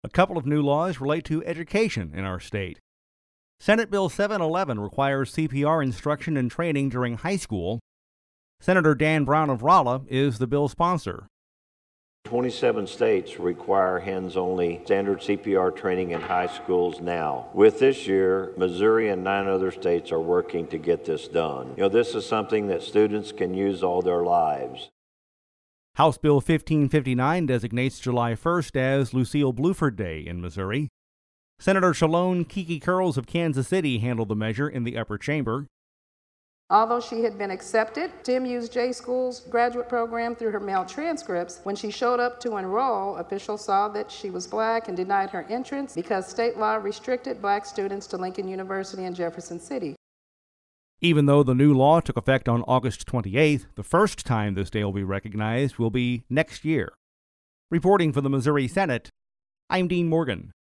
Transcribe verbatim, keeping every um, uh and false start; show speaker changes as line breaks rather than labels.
A couple of new laws relate to education in our state. Senate Bill seven eleven requires C P R instruction and training during high school. Senator Dan Brown of Rolla is the bill's sponsor.
twenty-seven states require hands-only standard C P R training in high schools now. With this year, Missouri and nine other states are working to get this done. You know, this is something that students can use all their lives.
House Bill fifteen fifty-nine designates July first as Lucille Bluford Day in Missouri. Senator Shalone Kiki Curls of Kansas City handled the measure in the upper chamber.
Although she had been accepted to M U's J School's graduate program through her mail transcripts, when she showed up to enroll, officials saw that she was black and denied her entrance because state law restricted black students to Lincoln University in Jefferson City.
Even though the new law took effect on August twenty-eighth, the first time this day will be recognized will be next year. Reporting for the Missouri Senate, I'm Dean Morgan.